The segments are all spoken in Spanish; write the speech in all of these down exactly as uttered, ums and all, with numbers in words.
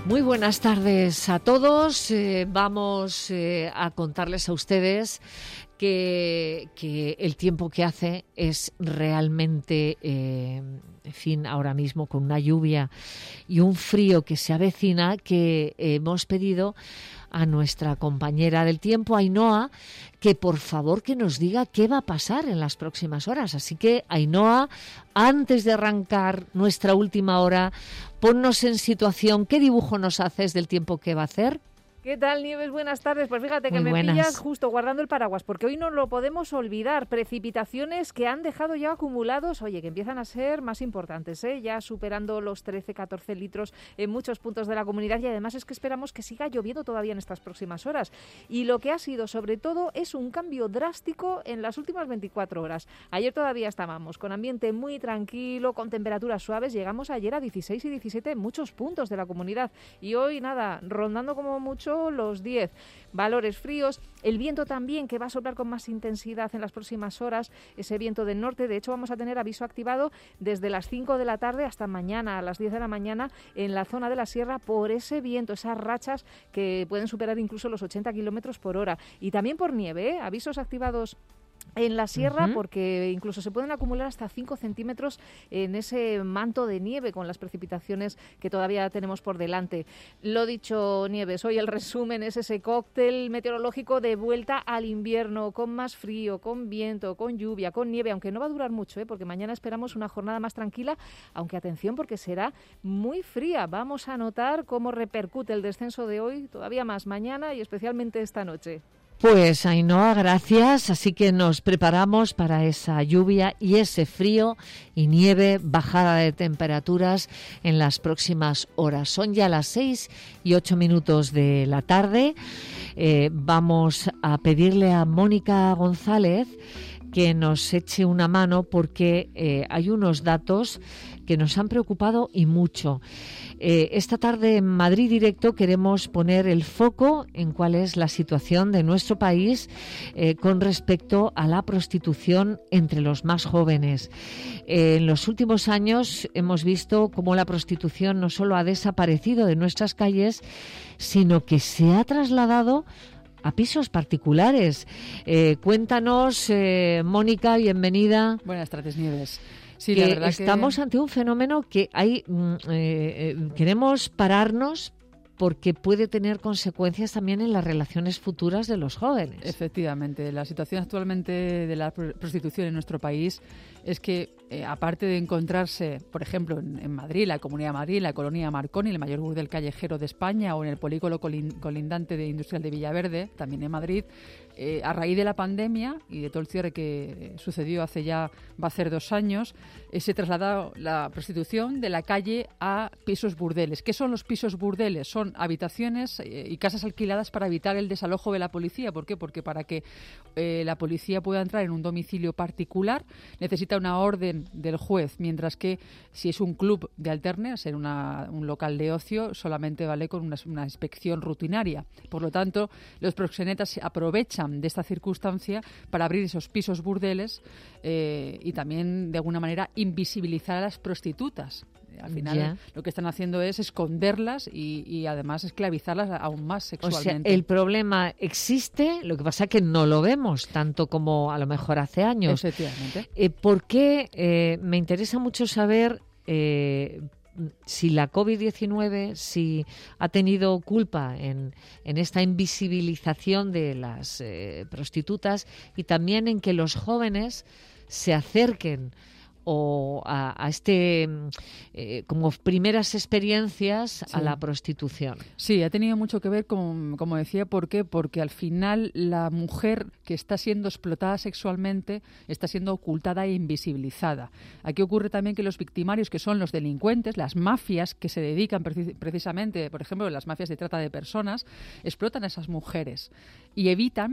Muy buenas tardes a todos. Eh, vamos eh, a contarles a ustedes que, que el tiempo que hace es realmente, eh, en fin, ahora mismo con una lluvia y un frío que se avecina, que hemos pedido a nuestra compañera del tiempo, Ainhoa, que por favor que nos diga qué va a pasar en las próximas horas. Así que, Ainhoa, antes de arrancar nuestra última hora, ponnos en situación, ¿qué dibujo nos haces del tiempo que va a hacer? ¿Qué tal, Nieves? Buenas tardes. Pues fíjate que Muy me buenas. pillas justo guardando el paraguas, porque hoy no lo podemos olvidar. Precipitaciones que han dejado ya acumulados, oye, que empiezan a ser más importantes, ¿eh? Ya superando los trece, catorce litros en muchos puntos de la comunidad, y además es que esperamos que siga lloviendo todavía en estas próximas horas. Y lo que ha sido, sobre todo, es un cambio drástico en las últimas veinticuatro horas. Ayer todavía estábamos con ambiente muy tranquilo, con temperaturas suaves. Llegamos ayer a dieciséis y diecisiete en muchos puntos de la comunidad. Y hoy, nada, rondando como mucho los diez. Valores fríos, el viento también, que va a soplar con más intensidad en las próximas horas, ese viento del norte. De hecho, vamos a tener aviso activado desde las cinco de la tarde hasta mañana a las diez de la mañana en la zona de la sierra por ese viento, esas rachas que pueden superar incluso los ochenta kilómetros por hora. Y también por nieve, ¿eh? Avisos activados en la sierra, uh-huh. porque incluso se pueden acumular hasta cinco centímetros en ese manto de nieve con las precipitaciones que todavía tenemos por delante. Lo dicho, Nieves, hoy el resumen es ese cóctel meteorológico de vuelta al invierno, con más frío, con viento, con lluvia, con nieve, aunque no va a durar mucho, ¿eh? Porque mañana esperamos una jornada más tranquila, aunque atención porque será muy fría. Vamos a notar cómo repercute el descenso de hoy todavía más mañana y especialmente esta noche. Pues Ainhoa, gracias. Así que nos preparamos para esa lluvia y ese frío y nieve, bajada de temperaturas en las próximas horas. Son ya las seis y ocho minutos de la tarde. Eh, vamos a pedirle a Mónica González que nos eche una mano porque eh, hay unos datos que nos han preocupado y mucho. Eh, esta tarde en Madrid Directo queremos poner el foco en cuál es la situación de nuestro país eh, con respecto a la prostitución entre los más jóvenes. Eh, en los últimos años hemos visto cómo la prostitución no solo ha desaparecido de nuestras calles, sino que se ha trasladado a pisos particulares. Eh, cuéntanos, eh, Mónica, bienvenida. Buenas tardes, Nieves. Sí, que la verdad estamos que... ante un fenómeno que hay, mm, eh, queremos pararnos porque puede tener consecuencias también en las relaciones futuras de los jóvenes. Efectivamente, la situación actualmente de la prostitución en nuestro país es que, eh, aparte de encontrarse, por ejemplo, en, en Madrid, la Comunidad de Madrid, la colonia Marconi, el mayor burdel callejero de España, o en el polígono colin, colindante de industrial de Villaverde, también en Madrid, eh, a raíz de la pandemia y de todo el cierre que sucedió hace ya, va a ser dos años, eh, se trasladó la prostitución de la calle a pisos burdeles. ¿Qué son los pisos burdeles? Son habitaciones eh, y casas alquiladas para evitar el desalojo de la policía. ¿Por qué? Porque para que eh, la policía pueda entrar en un domicilio particular necesita una orden del juez, mientras que si es un club de alterne, ser una, un local de ocio, solamente vale con una, una inspección rutinaria. Por lo tanto, los proxenetas aprovechan de esta circunstancia para abrir esos pisos burdeles eh, y también, de alguna manera, invisibilizar a las prostitutas. Al final, yeah. lo que están haciendo es esconderlas y, y además esclavizarlas aún más sexualmente. O sea, el problema existe, lo que pasa es que no lo vemos tanto como a lo mejor hace años. Efectivamente. Eh, ¿Por qué? Eh, me interesa mucho saber eh, si la covid diecinueve, si ha tenido culpa en, en esta invisibilización de las eh, prostitutas y también en que los jóvenes se acerquen o a, a este eh, como primeras experiencias sí. a la prostitución. Sí, ha tenido mucho que ver, con, como decía, ¿por qué? Porque al final la mujer que está siendo explotada sexualmente está siendo ocultada e invisibilizada. Aquí ocurre también que los victimarios, que son los delincuentes, las mafias que se dedican precis- precisamente, por ejemplo, las mafias de trata de personas, explotan a esas mujeres y evitan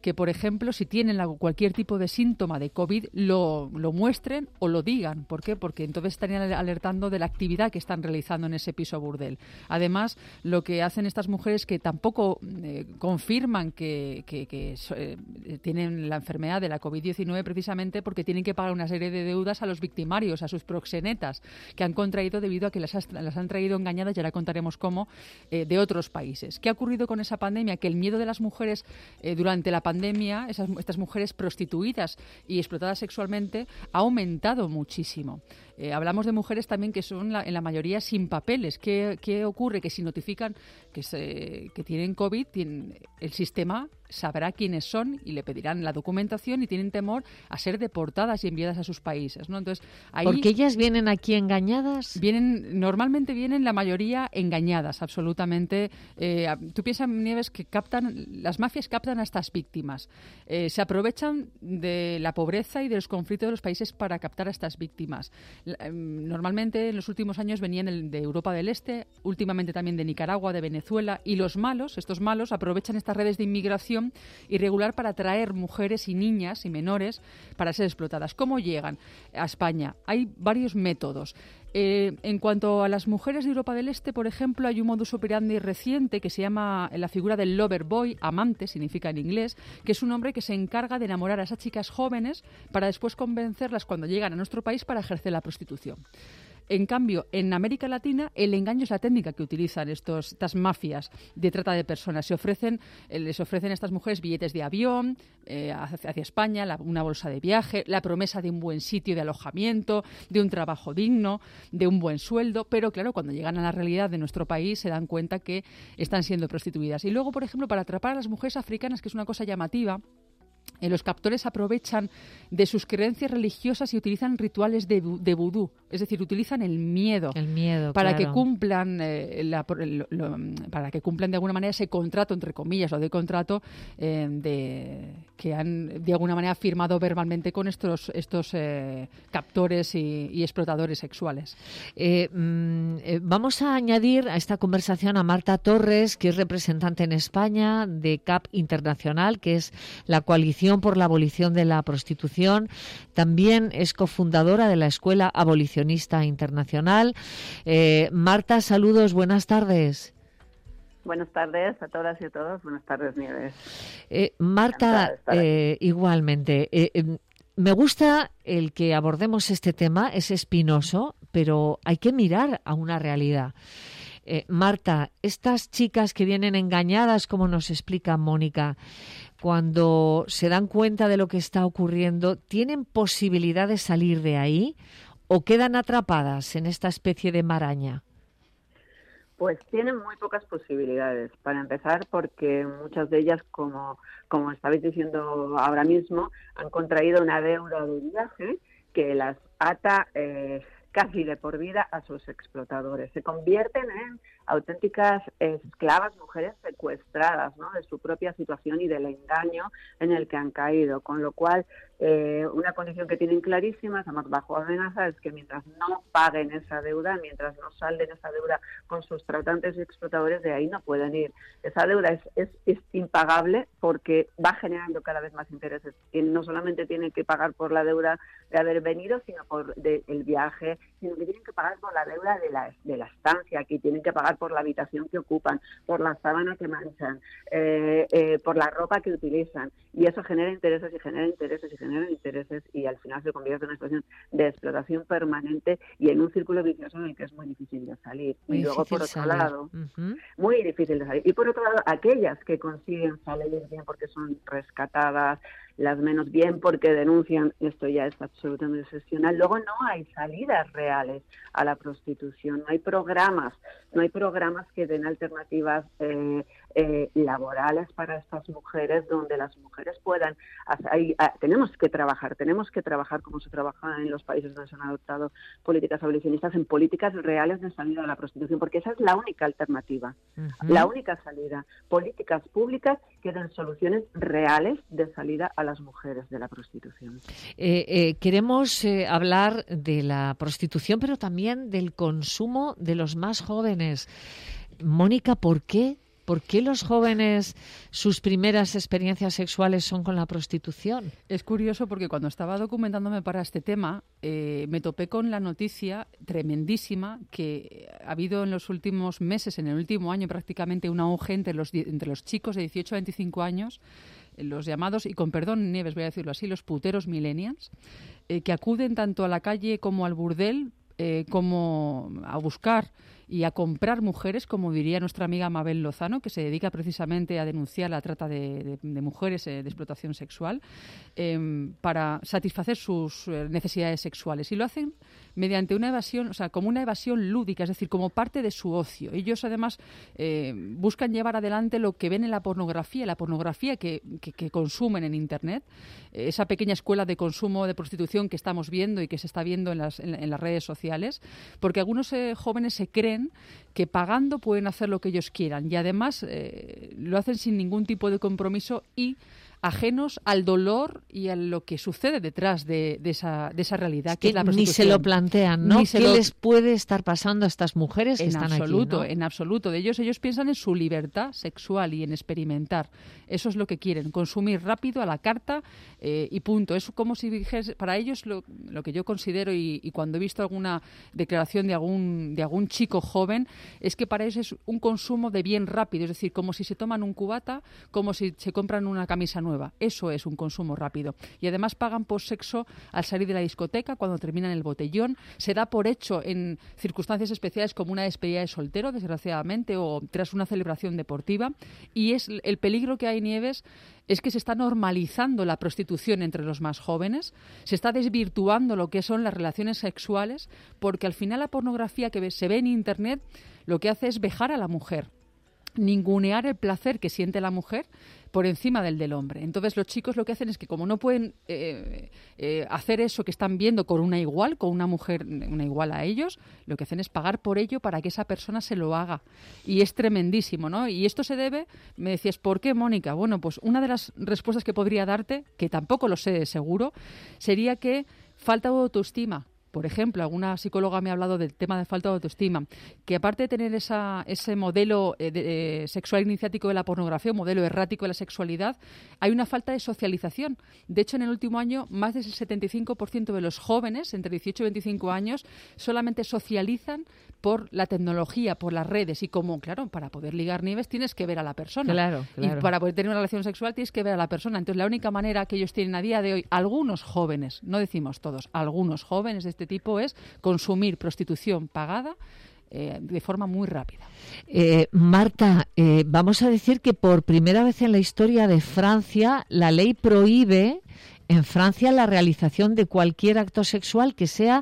que, por ejemplo, si tienen la, cualquier tipo de síntoma de COVID, lo, lo muestren o lo digan. ¿Por qué? Porque entonces estarían alertando de la actividad que están realizando en ese piso burdel. Además, lo que hacen estas mujeres que tampoco eh, confirman que, que, que eh, tienen la enfermedad de la COVID diecinueve precisamente porque tienen que pagar una serie de deudas a los victimarios, a sus proxenetas, que han contraído debido a que las, las han traído engañadas, y ahora contaremos cómo, eh, de otros países. ¿Qué ha ocurrido con esa pandemia? Que el miedo de las mujeres eh, durante la pandemia, esas, estas mujeres prostituidas y explotadas sexualmente, ha aumentado muchísimo. Eh, hablamos de mujeres también que son la, en la mayoría sin papeles. ¿Qué, qué ocurre? Que si notifican que, se, que tienen COVID, tienen, el sistema sabrá quiénes son y le pedirán la documentación y tienen temor a ser deportadas y enviadas a sus países, ¿no? Entonces, ahí ¿porque ellas vienen aquí engañadas? Vienen, normalmente vienen la mayoría engañadas, absolutamente. Eh, tú piensas, Nieves, que captan, las mafias captan a estas víctimas. Eh, se aprovechan de la pobreza y de los conflictos de los países para captar a estas víctimas. Normalmente en los últimos años venían de Europa del Este, últimamente también de Nicaragua, de Venezuela, y los malos, estos malos, aprovechan estas redes de inmigración irregular para atraer mujeres y niñas y menores para ser explotadas. ¿Cómo llegan a España? Hay varios métodos. Eh, en cuanto a las mujeres de Europa del Este, por ejemplo, hay un modus operandi reciente que se llama la figura del lover boy, amante, significa en inglés, que es un hombre que se encarga de enamorar a esas chicas jóvenes para después convencerlas cuando llegan a nuestro país para ejercer la prostitución. En cambio, en América Latina, el engaño es la técnica que utilizan estos, estas mafias de trata de personas. Se ofrecen, eh, les ofrecen a estas mujeres billetes de avión eh, hacia, hacia España, la, una bolsa de viaje, la promesa de un buen sitio de alojamiento, de un trabajo digno, de un buen sueldo. Pero, claro, cuando llegan a la realidad de nuestro país se dan cuenta que están siendo prostituidas. Y luego, por ejemplo, para atrapar a las mujeres africanas, que es una cosa llamativa, Eh, los captores aprovechan de sus creencias religiosas y utilizan rituales de, de vudú, es decir, utilizan el miedo, el miedo para claro. que cumplan eh, la, lo, lo, para que cumplan de alguna manera ese contrato, entre comillas, o de contrato eh, de, que han de alguna manera firmado verbalmente con estos estos eh, captores y, y explotadores sexuales. Eh, mm, eh, vamos a añadir a esta conversación a Marta Torres, que es representante en España de C A P Internacional, que es la coalición por la abolición de la prostitución. También es cofundadora de la Escuela Abolicionista Internacional. Eh, Marta, saludos, buenas tardes. Buenas tardes a todas y a todos. Buenas tardes, Nieves. Eh, Marta, eh, igualmente. Eh, eh, me gusta el que abordemos este tema, es espinoso, pero hay que mirar a una realidad. Eh, Marta, estas chicas que vienen engañadas, como nos explica Mónica, cuando se dan cuenta de lo que está ocurriendo, ¿tienen posibilidad de salir de ahí o quedan atrapadas en esta especie de maraña? Pues tienen muy pocas posibilidades, para empezar, porque muchas de ellas, como, como estabais diciendo ahora mismo, han contraído una deuda de viaje que las ata eh, casi de por vida a sus explotadores. Se convierten en auténticas esclavas, mujeres secuestradas, ¿no?, de su propia situación y del engaño en el que han caído, con lo cual eh, una condición que tienen clarísima, además bajo amenaza, es que mientras no paguen esa deuda, mientras no salden esa deuda con sus tratantes y explotadores, de ahí no pueden ir. Esa deuda es, es, es impagable porque va generando cada vez más intereses, y no solamente tienen que pagar por la deuda de haber venido, sino por de, el viaje, sino que tienen que pagar por la deuda de la, de la estancia aquí, tienen que pagar por la habitación que ocupan, por la sábana que manchan, eh, eh, por la ropa que utilizan, y eso genera intereses y genera intereses y genera intereses y al final se convierte en una situación de explotación permanente y en un círculo vicioso en el que es muy difícil de salir. Muy y luego por otro salir. lado, uh-huh. muy difícil de salir. Y por otro lado, aquellas que consiguen salir bien porque son rescatadas, las menos bien porque denuncian, esto ya es absolutamente excepcional. Luego no hay salidas reales a la prostitución, no hay programas, no hay programas que den alternativas eh, eh, laborales para estas mujeres, donde las mujeres puedan, hay, hay, tenemos que trabajar, tenemos que trabajar como se trabaja en los países donde se han adoptado políticas abolicionistas, en políticas reales de salida de la prostitución, porque esa es la única alternativa, uh-huh. la única salida, políticas públicas que den soluciones reales de salida a las mujeres de la prostitución. Eh, eh, queremos eh, hablar de la prostitución, pero también del consumo de los más jóvenes. Mónica, ¿por qué ¿Por qué los jóvenes, sus primeras experiencias sexuales son con la prostitución? Es curioso porque cuando estaba documentándome para este tema, eh, me topé con la noticia tremendísima que ha habido en los últimos meses, en el último año prácticamente, un auge entre los, entre los chicos de dieciocho a veinticinco años, los llamados, y con perdón, Nieves, voy a decirlo así, los puteros millennials, eh, que acuden tanto a la calle como al burdel, eh, como a buscar y a comprar mujeres, como diría nuestra amiga Mabel Lozano, que se dedica precisamente a denunciar la trata de, de, de mujeres, eh, de explotación sexual, eh, para satisfacer sus eh, necesidades sexuales. Y lo hacen mediante una evasión, o sea, como una evasión lúdica, es decir, como parte de su ocio. Ellos, además, eh, buscan llevar adelante lo que ven en la pornografía, la pornografía que, que, que consumen en Internet, eh, esa pequeña escuela de consumo de prostitución que estamos viendo y que se está viendo en las, en, en las redes sociales, porque algunos eh, jóvenes se creen que pagando pueden hacer lo que ellos quieran y además eh, lo hacen sin ningún tipo de compromiso y ajenos al dolor y a lo que sucede detrás de, de, esa, de esa realidad, es que, que es la prostitución. Ni se lo plantean, ¿no? ¿Qué lo... les puede estar pasando a estas mujeres que en están absoluto, aquí? ¿no? En absoluto. De ellos, ellos piensan en su libertad sexual y en experimentar. Eso es lo que quieren, consumir rápido a la carta eh, y punto. Es como si dijese, para ellos lo, lo que yo considero y, y cuando he visto alguna declaración de algún, de algún chico joven, es que para ellos es un consumo de bien rápido, es decir, como si se toman un cubata, como si se compran una camisa nueva. Eso es un consumo rápido. Y además pagan por sexo al salir de la discoteca, cuando terminan el botellón. Se da por hecho en circunstancias especiales como una despedida de soltero, desgraciadamente, o tras una celebración deportiva. Y es el peligro que hay, Nieves, es que se está normalizando la prostitución entre los más jóvenes, se está desvirtuando lo que son las relaciones sexuales, porque al final la pornografía que se ve en Internet lo que hace es vejar a la mujer, ningunear el placer que siente la mujer por encima del del hombre. Entonces los chicos lo que hacen es que como no pueden eh, eh, hacer eso que están viendo con una igual, con una mujer, una igual a ellos, lo que hacen es pagar por ello para que esa persona se lo haga. Y es tremendísimo, ¿no? Y esto se debe, me decías, ¿por qué, Mónica? Bueno, pues una de las respuestas que podría darte, que tampoco lo sé de seguro, sería que falta de autoestima. Por ejemplo, alguna psicóloga me ha hablado del tema de falta de autoestima, que aparte de tener esa, ese modelo eh, de, eh, sexual iniciático de la pornografía, un modelo errático de la sexualidad, hay una falta de socialización. De hecho, en el último año, más del setenta y cinco por ciento de los jóvenes, entre dieciocho y veinticinco años, solamente socializan por la tecnología, por las redes. Y como, claro, para poder ligar, Nieves, tienes que ver a la persona. Claro, claro. Y para poder tener una relación sexual tienes que ver a la persona. Entonces, la única manera que ellos tienen a día de hoy, algunos jóvenes, no decimos todos, algunos jóvenes de este tipo, es consumir prostitución pagada eh, de forma muy rápida. Eh, Marta, eh, vamos a decir que por primera vez en la historia de Francia, la ley prohíbe en Francia la realización de cualquier acto sexual que sea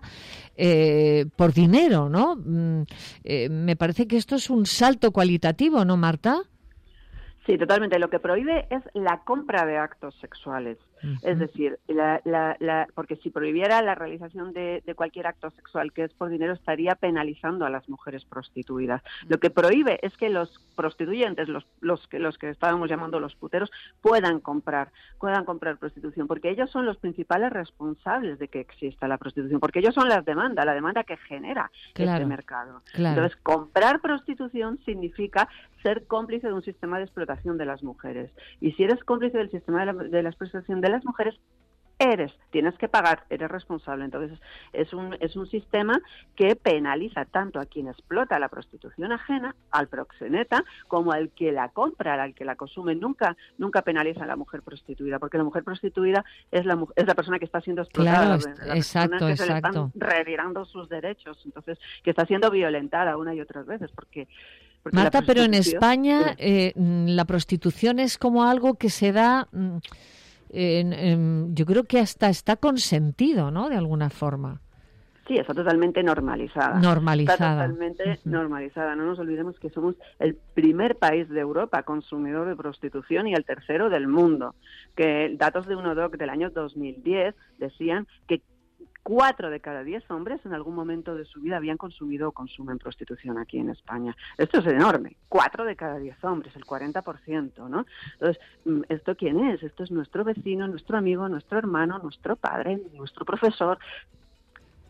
eh, por dinero, ¿no? Mm, eh, me parece que esto es un salto cualitativo, ¿no, Marta? Sí, totalmente. Lo que prohíbe es la compra de actos sexuales. Uh-huh. Es decir, la, la, la, porque si prohibiera la realización de, de cualquier acto sexual que es por dinero, estaría penalizando a las mujeres prostituidas. Uh-huh. Lo que prohíbe es que los prostituyentes, los, los, que, los que estábamos llamando los puteros, puedan comprar, puedan comprar prostitución, porque ellos son los principales responsables de que exista la prostitución, porque ellos son las demandas, la demanda que genera claro, este mercado. Claro. Entonces, comprar prostitución significa ser cómplice de un sistema de explotación de las mujeres. Y si eres cómplice del sistema de la, de la explotación de las mujeres, eres, tienes que pagar, eres responsable. Entonces, es un, es un sistema que penaliza tanto a quien explota la prostitución ajena, al proxeneta, como al que la compra, al que la consume. Nunca nunca penaliza a la mujer prostituida, porque la mujer prostituida es la, es la persona que está siendo explotada. Claro, la exacto, que exacto. se le están retirando sus derechos, entonces, que está siendo violentada una y otras veces, porque... Porque Marta, pero en España eh, la prostitución es como algo que se da, en, en, yo creo que hasta está consentido, ¿no? De alguna forma. Sí, está totalmente normalizada. Normalizada. Está totalmente uh-huh. normalizada. No nos olvidemos que somos el primer país de Europa consumidor de prostitución y el tercero del mundo. Que datos de UNODOC del año dos mil diez decían que Cuatro de cada diez hombres en algún momento de su vida habían consumido o consumen prostitución aquí en España. Esto es enorme. Cuatro de cada diez hombres, el cuarenta por ciento, ¿no? Entonces, ¿esto quién es? Esto es nuestro vecino, nuestro amigo, nuestro hermano, nuestro padre, nuestro profesor.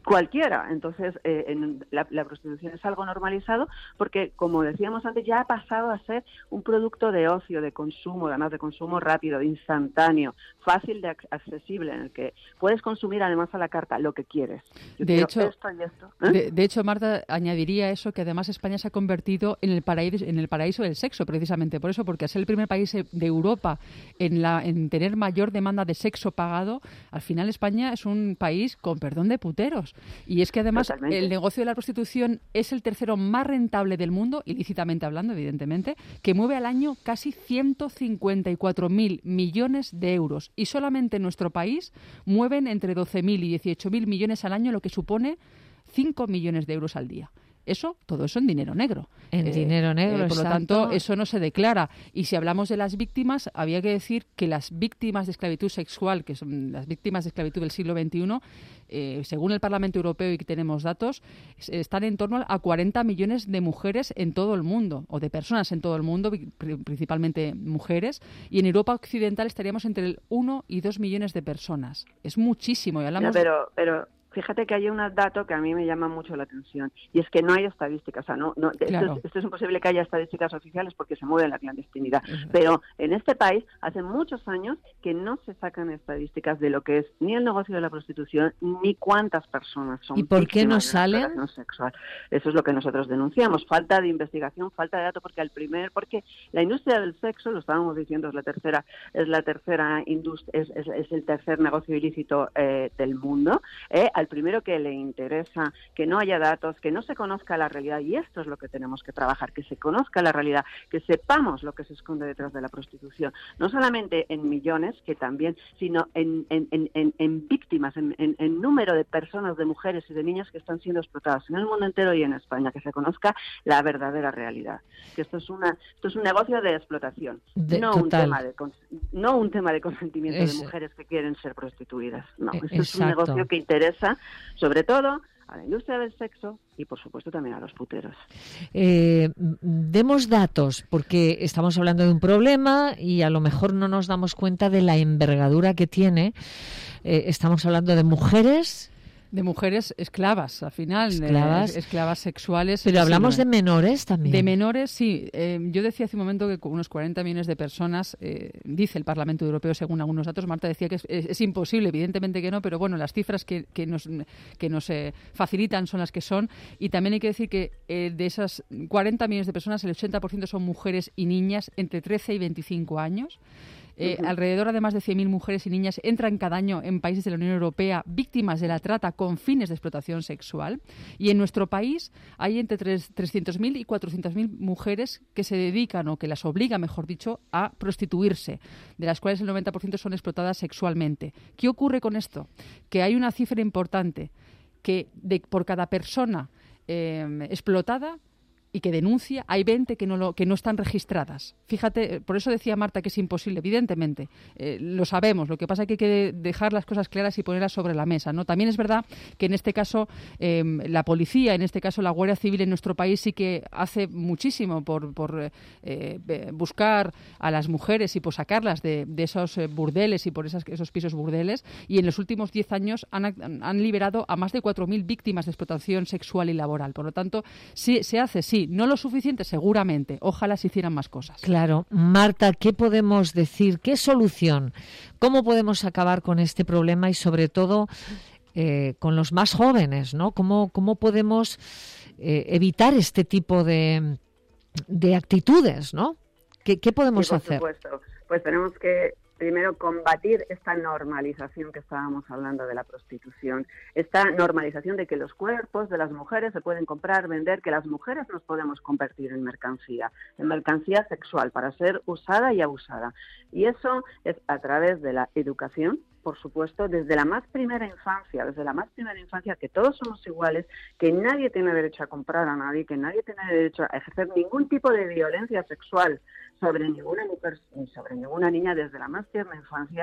cualquiera. Entonces, eh, en la, la prostitución es algo normalizado porque, como decíamos antes, ya ha pasado a ser un producto de ocio, de consumo, además de consumo rápido, de instantáneo, fácil de accesible, en el que puedes consumir además a la carta lo que quieres. Yo de hecho, esto y esto, ¿eh? de, de hecho, Marta, añadiría eso, que además España se ha convertido en el paraíso, en el paraíso del sexo, precisamente por eso, porque al ser el primer país de Europa en, la, en tener mayor demanda de sexo pagado, al final España es un país con perdón de puteros. Y es que además Totalmente. El negocio de la prostitución es el tercero más rentable del mundo, ilícitamente hablando, evidentemente, que mueve al año casi ciento cincuenta y cuatro mil millones de euros. Y solamente en nuestro país mueven entre doce mil y dieciocho mil millones al año, lo que supone cinco millones de euros al día. Eso, todo eso en dinero negro. En eh, dinero negro, eh, Por exacto. lo tanto, eso no se declara. Y si hablamos de las víctimas, había que decir que las víctimas de esclavitud sexual, que son las víctimas de esclavitud del siglo veintiuno, eh, según el Parlamento Europeo y que tenemos datos, están en torno a cuarenta millones de mujeres en todo el mundo, o de personas en todo el mundo, principalmente mujeres, y en Europa Occidental estaríamos entre el uno y dos millones de personas. Es muchísimo. Y hablamos... No, pero... pero... Fíjate que hay un dato que a mí me llama mucho la atención, y es que no hay estadísticas. O sea, no, no, claro. esto, es, esto es imposible que haya estadísticas oficiales porque se mueve la clandestinidad. Uh-huh. Pero en este país hace muchos años que no se sacan estadísticas de lo que es ni el negocio de la prostitución ni cuántas personas son. ¿Y por qué no salen? Sexual. Eso es lo que nosotros denunciamos. Falta de investigación, falta de datos, porque al primer, porque la industria del sexo, lo estábamos diciendo, es la tercera, es la tercera industria, es, es, es el tercer negocio ilícito eh, del mundo. Eh, al primero que le interesa que no haya datos, que no se conozca la realidad, y esto es lo que tenemos que trabajar, que se conozca la realidad, que sepamos lo que se esconde detrás de la prostitución, no solamente en millones, que también, sino en, en, en, en víctimas, en, en, en número de personas, de mujeres y de niñas que están siendo explotadas en el mundo entero y en España, que se conozca la verdadera realidad, que esto es una esto es un negocio de explotación, de, no un tema de no un tema de consentimiento es, de mujeres que quieren ser prostituidas, no, esto exacto. Es un negocio que interesa sobre todo a la industria del sexo y, por supuesto, también a los puteros. Eh, demos datos, porque estamos hablando de un problema y a lo mejor no nos damos cuenta de la envergadura que tiene. Eh, estamos hablando de mujeres... De mujeres esclavas, al final, esclavas, eh, esclavas sexuales. Pero hablamos de menores también. De menores, sí. Eh, yo decía hace un momento que con unos cuarenta millones de personas, eh, dice el Parlamento Europeo, según algunos datos. Marta decía que es, es, es imposible, evidentemente que no, pero bueno, las cifras que, que nos, que nos eh, facilitan son las que son. Y también hay que decir que eh, de esas cuarenta millones de personas, el ochenta por ciento son mujeres y niñas entre trece y veinticinco años. Eh, uh-huh. Alrededor, además de cien mil mujeres y niñas entran cada año en países de la Unión Europea víctimas de la trata con fines de explotación sexual. Y en nuestro país hay entre trescientas mil y cuatrocientas mil mujeres que se dedican, o que las obliga, mejor dicho, a prostituirse, de las cuales el noventa por ciento son explotadas sexualmente. ¿Qué ocurre con esto? Que hay una cifra importante, que de, por cada persona eh, explotada y que denuncia, hay veinte que no lo, que no están registradas. Fíjate, por eso decía Marta que es imposible, evidentemente, eh, lo sabemos, lo que pasa es que hay que dejar las cosas claras y ponerlas sobre la mesa, ¿no? También es verdad que en este caso eh, la policía, en este caso la Guardia Civil en nuestro país sí que hace muchísimo por, por eh, buscar a las mujeres y por sacarlas de, de esos burdeles y por esas, esos pisos burdeles, y en los últimos diez años han, han liberado a más de cuatro mil víctimas de explotación sexual y laboral. Por lo tanto, sí, se hace, sí, no lo suficiente seguramente, ojalá se hicieran más cosas. Claro. Marta, ¿qué podemos decir? ¿Qué solución? ¿Cómo podemos acabar con este problema y sobre todo eh, con los más jóvenes, ¿no? ¿Cómo, cómo podemos eh, evitar este tipo de, de actitudes, ¿no? ¿Qué, qué podemos sí, por hacer? Supuesto. Pues tenemos que primero combatir esta normalización que estábamos hablando de la prostitución, esta normalización de que los cuerpos de las mujeres se pueden comprar, vender, que las mujeres nos podemos convertir en mercancía, en mercancía sexual para ser usada y abusada. Y eso es a través de la educación, por supuesto, desde la más primera infancia, desde la más primera infancia, que todos somos iguales, que nadie tiene derecho a comprar a nadie, que nadie tiene derecho a ejercer ningún tipo de violencia sexual sobre ninguna mujer ni sobre ninguna niña desde la más tierna infancia,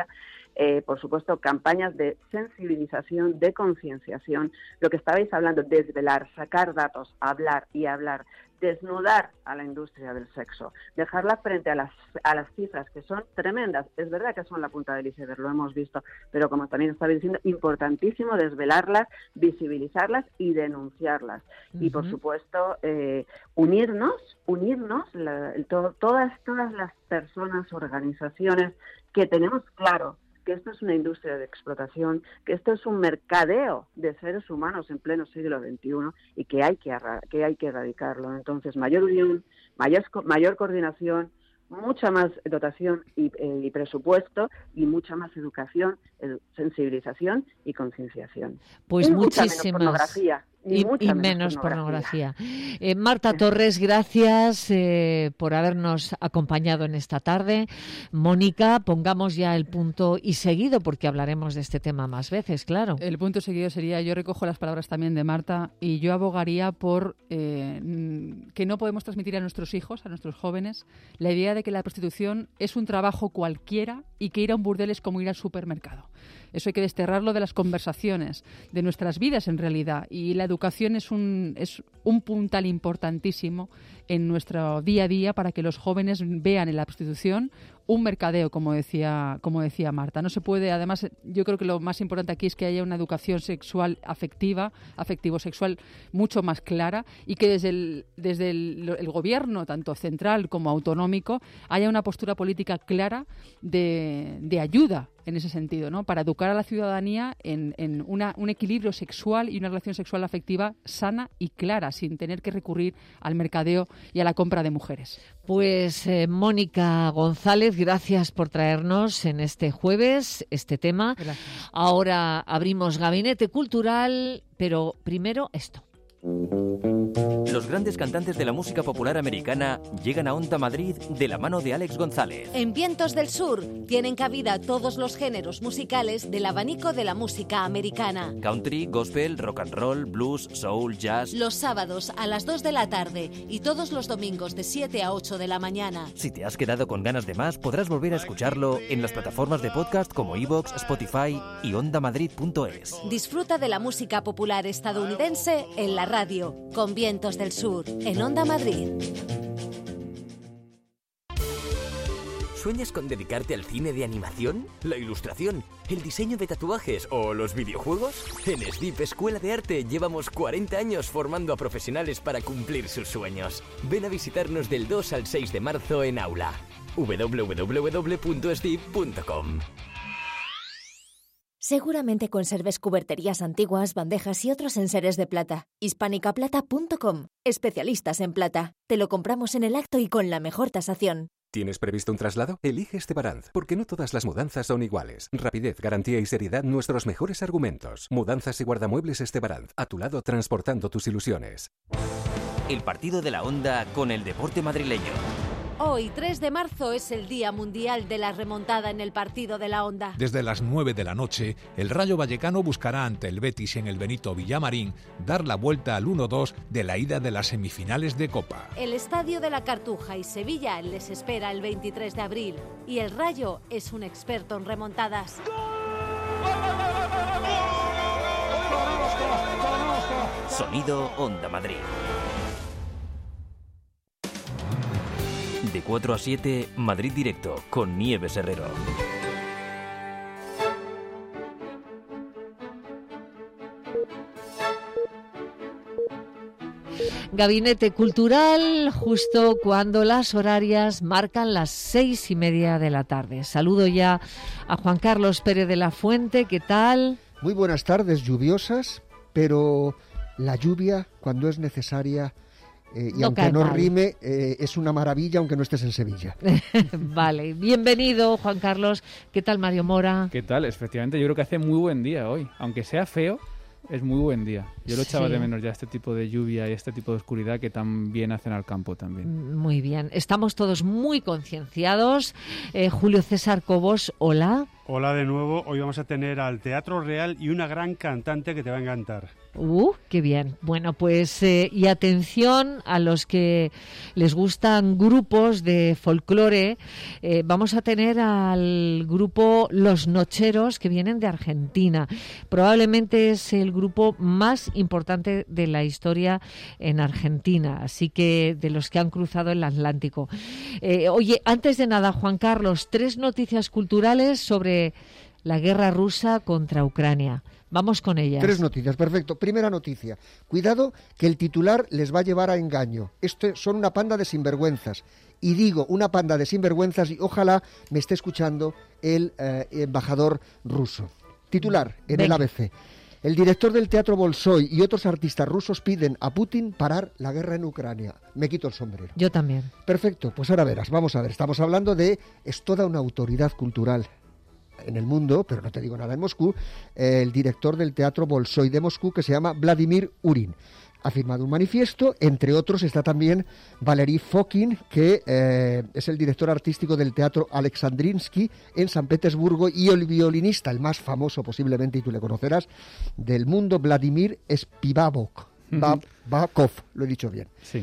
eh, por supuesto, campañas de sensibilización, de concienciación, lo que estabais hablando, desvelar, sacar datos, hablar y hablar, desnudar a la industria del sexo, dejarla frente a las, a las cifras que son tremendas. Es verdad que son la punta del iceberg, lo hemos visto, pero como también estaba diciendo, importantísimo desvelarlas, visibilizarlas y denunciarlas. Uh-huh. Y por supuesto, eh, unirnos, unirnos, la, to, todas, todas las personas, organizaciones que tenemos claro que esto es una industria de explotación, que esto es un mercadeo de seres humanos en pleno siglo veintiuno y que hay que, que, hay que erradicarlo. Entonces, mayor unión, mayor, mayor coordinación, mucha más dotación y, eh, y presupuesto y mucha más educación, edu- sensibilización y concienciación. Pues y muchísimas. Mucha menos pornografía. Y, y, y menos pornografía. pornografía. Eh, Marta Torres, gracias eh, por habernos acompañado en esta tarde. Mónica, pongamos ya el punto y seguido, porque hablaremos de este tema más veces, claro. El punto seguido sería, yo recojo las palabras también de Marta, y yo abogaría por eh, que no podemos transmitir a nuestros hijos, a nuestros jóvenes, la idea de que la prostitución es un trabajo cualquiera y que ir a un burdel es como ir al supermercado. Eso hay que desterrarlo de las conversaciones, de nuestras vidas en realidad. Y la educación es un, es un puntal importantísimo en nuestro día a día para que los jóvenes vean en la prostitución un mercadeo, como decía, como decía Marta. No se puede, además, yo creo que lo más importante aquí es que haya una educación sexual afectiva, afectivo-sexual mucho más clara y que desde el, desde el, el gobierno, tanto central como autonómico, haya una postura política clara de, de ayuda en ese sentido, ¿no? Para educar a la ciudadanía en, en una, un equilibrio sexual y una relación sexual afectiva sana y clara, sin tener que recurrir al mercadeo y a la compra de mujeres. Pues eh, Mónica González, gracias por traernos en este jueves este tema. Gracias. Ahora abrimos Gabinete Cultural, pero primero esto. Los grandes cantantes de la música popular americana llegan a Onda Madrid de la mano de Alex González. En Vientos del Sur tienen cabida todos los géneros musicales del abanico de la música americana. Country, gospel, rock and roll, blues, soul, jazz. Los sábados a las dos de la tarde y todos los domingos de siete a ocho de la mañana. Si te has quedado con ganas de más, podrás volver a escucharlo en las plataformas de podcast como iVoox, Spotify y onda madrid punto es. Disfruta de la música popular estadounidense en la radio, con Vientos del Sur, en Onda Madrid. ¿Sueñas con dedicarte al cine de animación, la ilustración, el diseño de tatuajes o los videojuegos? En S D I P Escuela de Arte llevamos cuarenta años formando a profesionales para cumplir sus sueños. Ven a visitarnos del dos al seis de marzo en Aula. doble u doble u doble u punto s d i p punto com. Seguramente conserves cuberterías antiguas, bandejas y otros enseres de plata. hispánica plata punto com. Especialistas en plata. Te lo compramos en el acto y con la mejor tasación. ¿Tienes previsto un traslado? Elige Estebaranz, porque no todas las mudanzas son iguales. Rapidez, garantía y seriedad, nuestros mejores argumentos. Mudanzas y guardamuebles Estebaranz, a tu lado transportando tus ilusiones. El partido de la Onda con el deporte madrileño. Hoy, tres de marzo, es el Día Mundial de la Remontada en el Partido de la Onda. Desde las nueve de la noche, el Rayo Vallecano buscará ante el Betis en el Benito Villamarín dar la vuelta al uno dos de la ida de las semifinales de Copa. El Estadio de la Cartuja y Sevilla les espera el veintitrés de abril y el Rayo es un experto en remontadas. Sonido Onda Madrid. De cuatro a siete, Madrid Directo, con Nieves Herrero. Gabinete Cultural, justo cuando las horarias marcan las seis y media de la tarde. Saludo ya a Juan Carlos Pérez de la Fuente, ¿qué tal? Muy buenas tardes, lluviosas, pero la lluvia, cuando es necesaria, Eh, y no aunque no mal. rime, eh, es una maravilla, aunque no estés en Sevilla. Vale, bienvenido Juan Carlos. ¿Qué tal Mario Mora? ¿Qué tal? Efectivamente, yo creo que hace muy buen día hoy. Aunque sea feo, es muy buen día. Yo lo echaba sí. de menos ya, este tipo de lluvia y este tipo de oscuridad que tan bien hacen al campo también. Muy bien, estamos todos muy concienciados. Eh, Julio César Cobos, hola. Hola de nuevo, hoy vamos a tener al Teatro Real y una gran cantante que te va a encantar. ¡Uh, qué bien! Bueno, pues eh, y atención a los que les gustan grupos de folclore, eh, vamos a tener al grupo Los Nocheros, que vienen de Argentina. Probablemente es el grupo más importante de la historia en Argentina, así que de los que han cruzado el Atlántico. Eh, oye, antes de nada, Juan Carlos, tres noticias culturales sobre la guerra rusa contra Ucrania. Vamos con ellas. Tres noticias, perfecto. Primera noticia. Cuidado que el titular les va a llevar a engaño. Esto son una panda de sinvergüenzas. Y digo, una panda de sinvergüenzas, y ojalá me esté escuchando el eh, embajador ruso. Titular en Venga. El A B C. El director del Teatro Bolshoi y otros artistas rusos piden a Putin parar la guerra en Ucrania. Me quito el sombrero. Yo también. Perfecto, pues ahora verás. Vamos a ver, estamos hablando de... Es toda una autoridad cultural en el mundo, pero no te digo nada en Moscú, eh, el director del Teatro Bolshoi de Moscú, que se llama Vladimir Urin. Ha firmado un manifiesto, entre otros está también Valery Fokin, que eh, es el director artístico del Teatro Alexandrinsky en San Petersburgo, y el violinista, el más famoso posiblemente, y tú le conocerás, del mundo, Vladimir Spivakov. Babakov, lo he dicho bien. Sí.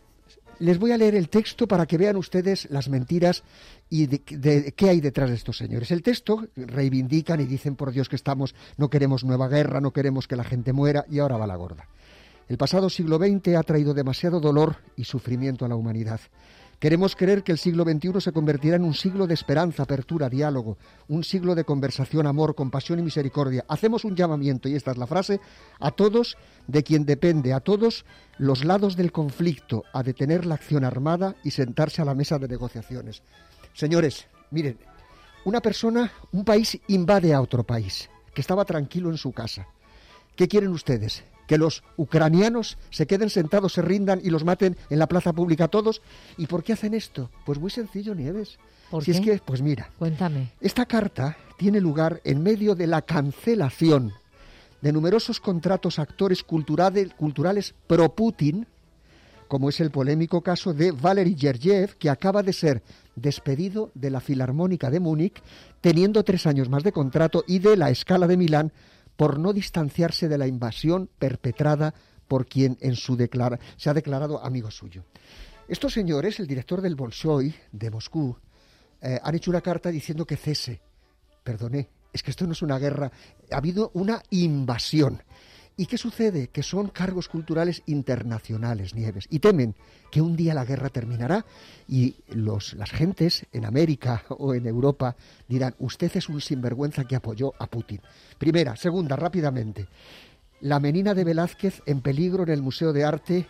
Les voy a leer el texto para que vean ustedes las mentiras y de, de, de qué hay detrás de estos señores. El texto reivindican y dicen, por Dios que estamos, no queremos nueva guerra, no queremos que la gente muera, y ahora va la gorda. El pasado siglo veinte ha traído demasiado dolor y sufrimiento a la humanidad. Queremos creer que el siglo veintiuno se convertirá en un siglo de esperanza, apertura, diálogo, un siglo de conversación, amor, compasión y misericordia. Hacemos un llamamiento, y esta es la frase, a todos de quien depende, a todos los lados del conflicto, a detener la acción armada y sentarse a la mesa de negociaciones. Señores, miren, una persona, un país invade a otro país, que estaba tranquilo en su casa. ¿Qué quieren ustedes? ¿Que los ucranianos se queden sentados, se rindan y los maten en la plaza pública todos? ¿Y por qué hacen esto? Pues muy sencillo, Nieves. ¿Por si qué? es que, pues mira, cuéntame. Esta carta tiene lugar en medio de la cancelación de numerosos contratos actores culturales, culturales pro-Putin, como es el polémico caso de Valery Gergiev, que acaba de ser despedido de la Filarmónica de Múnich, teniendo tres años más de contrato, y de la Scala de Milán, por no distanciarse de la invasión perpetrada por quien en su declara, se ha declarado amigo suyo. Estos señores, el director del Bolshoi de Moscú, eh, han hecho una carta diciendo que cese. Perdone, es que esto no es una guerra, ha habido una invasión. ¿Y qué sucede? Que son cargos culturales internacionales, Nieves, y temen que un día la guerra terminará y los, las gentes en América o en Europa dirán, usted es un sinvergüenza que apoyó a Putin. Primera. Segunda, rápidamente, la Menina de Velázquez en peligro en el Museo de Arte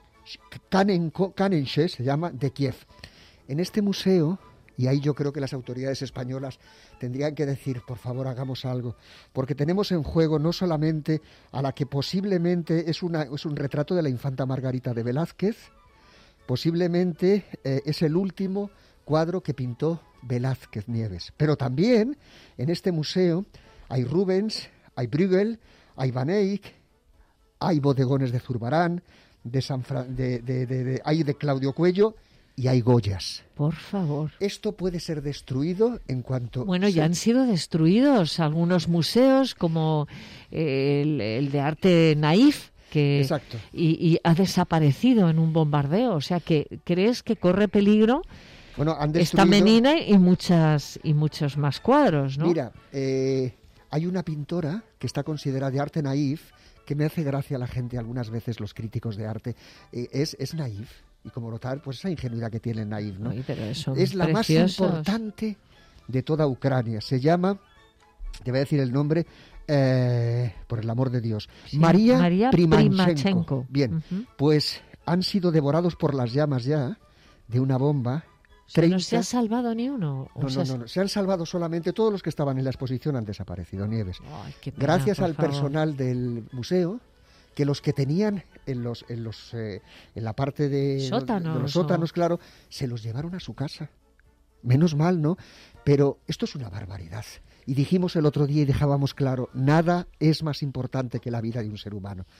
Kanenshe, se llama, de Kiev. En este museo, y ahí yo creo que las autoridades españolas tendrían que decir, por favor, hagamos algo, porque tenemos en juego no solamente a la que posiblemente es, una, es un retrato de la infanta Margarita de Velázquez, posiblemente eh, es el último cuadro que pintó Velázquez, Nieves, pero también en este museo hay Rubens, hay Bruegel, hay Van Eyck, hay bodegones de Zurbarán, de San Fra- de, de, de, de, hay de Claudio Cuello, y hay Goyas. Por favor. Esto puede ser destruido en cuanto... Bueno, ya se... han sido destruidos algunos museos, como el, el de arte Naif, que Exacto. Y, y ha desaparecido en un bombardeo. O sea, que ¿crees que corre peligro bueno, han destruido... esta menina y muchas y muchos más cuadros, ¿no? Mira, eh, hay una pintora que está considerada de arte Naif, que me hace gracia a la gente algunas veces, los críticos de arte, eh, es, es Naif. Y como notar, pues esa ingenuidad que tiene Naif, ¿no? Ay, pero es la preciosos. Más importante de toda Ucrania. Se llama, te voy a decir el nombre, eh, por el amor de Dios, sí, María, María Primanchenko. Primanchenko. Bien, uh-huh. Pues han sido devorados por las llamas ya de una bomba. O sea, treinta... ¿No se ha salvado ni uno? No, no, no, no, se han salvado solamente todos los que estaban en la exposición, han desaparecido, Nieves. Ay, qué pena, gracias al favor. personal del museo, que los que tenían en los en los eh, en la parte de, sótanos, de los sótanos, o... claro, se los llevaron a su casa. Menos mal, ¿no? Pero esto es una barbaridad. Y dijimos el otro día y dejábamos claro, nada es más importante que la vida de un ser humano.